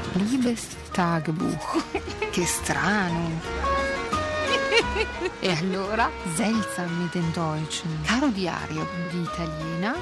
Liebes Tagebuch. Che strano. E allora? Seltsam mit den Deutschen. Caro Diario, die Italiener.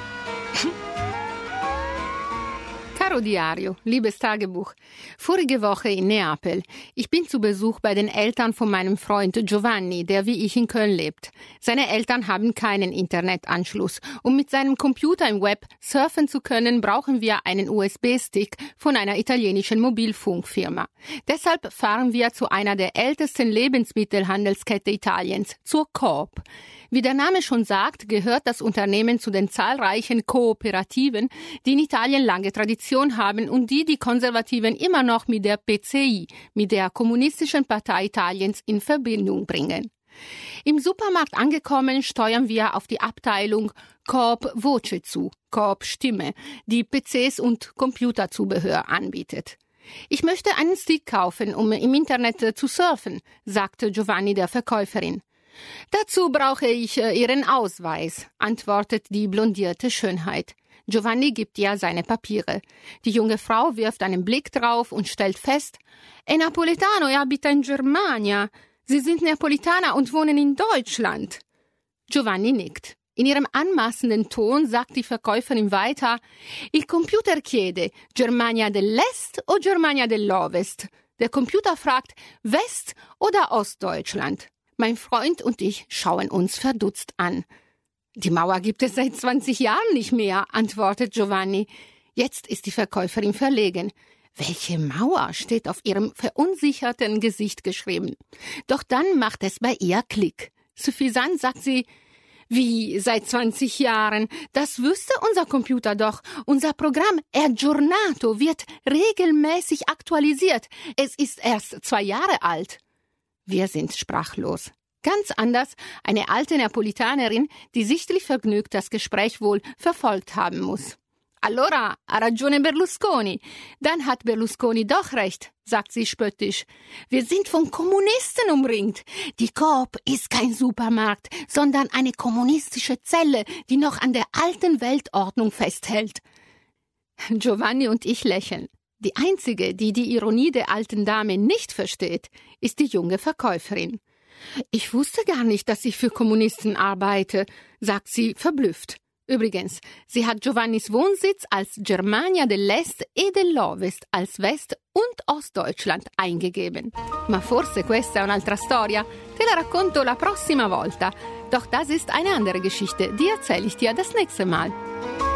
Caro Diario, liebes Tagebuch. Vorige Woche in Neapel. Ich bin zu Besuch bei den Eltern von meinem Freund Giovanni, der wie ich in Köln lebt. Seine Eltern haben keinen Internetanschluss. Um mit seinem Computer im Web surfen zu können, brauchen wir einen USB-Stick von einer italienischen Mobilfunkfirma. Deshalb fahren wir zu einer der ältesten Lebensmittelhandelskette Italiens, zur Coop. Wie der Name schon sagt, gehört das Unternehmen zu den zahlreichen Kooperativen, die in Italien lange Tradition haben und die Konservativen immer noch mit der PCI, mit der Kommunistischen Partei Italiens, in Verbindung bringen. Im Supermarkt angekommen, steuern wir auf die Abteilung Coop Voce zu, Coop Stimme, die PCs und Computerzubehör anbietet. Ich möchte einen Stick kaufen, um im Internet zu surfen, sagte Giovanni der Verkäuferin. Dazu brauche ich Ihren Ausweis, antwortet die blondierte Schönheit. Giovanni gibt ihr seine Papiere. Die junge Frau wirft einen Blick drauf und stellt fest, è napoletano e abita in Germania. Sie sind Neapolitaner und wohnen in Deutschland. Giovanni nickt. In ihrem anmaßenden Ton sagt die Verkäuferin weiter, il computer chiede Germania dell'Est o Germania dell'Ovest. Der Computer fragt, West- oder Ostdeutschland. Mein Freund und ich schauen uns verdutzt an. Die Mauer gibt es seit 20 Jahren nicht mehr, antwortet Giovanni. Jetzt ist die Verkäuferin verlegen. Welche Mauer steht auf ihrem verunsicherten Gesicht geschrieben. Doch dann macht es bei ihr Klick. Suffisant sagt sie, wie seit 20 Jahren? Das wüsste unser Computer doch. Unser Programm Aggiornato wird regelmäßig aktualisiert. Es ist erst 2 Jahre alt. Wir sind sprachlos. Ganz anders eine alte Neapolitanerin, die sichtlich vergnügt das Gespräch wohl verfolgt haben muss. Allora ha ragione Berlusconi. Dann hat Berlusconi doch recht, sagt sie spöttisch. Wir sind von Kommunisten umringt. Die Coop ist kein Supermarkt, sondern eine kommunistische Zelle, die noch an der alten Weltordnung festhält. Giovanni und ich lächeln. Die einzige, die die Ironie der alten Dame nicht versteht, ist die junge Verkäuferin. Ich wusste gar nicht, dass ich für Kommunisten arbeite, sagt sie verblüfft. Übrigens, sie hat Giovannis Wohnsitz als Germania dell'Est e dell'Ovest, als West- und Ostdeutschland eingegeben. Ma forse questa è un'altra storia. Te la racconto la prossima volta. Doch das ist eine andere Geschichte, die erzähle ich dir das nächste Mal.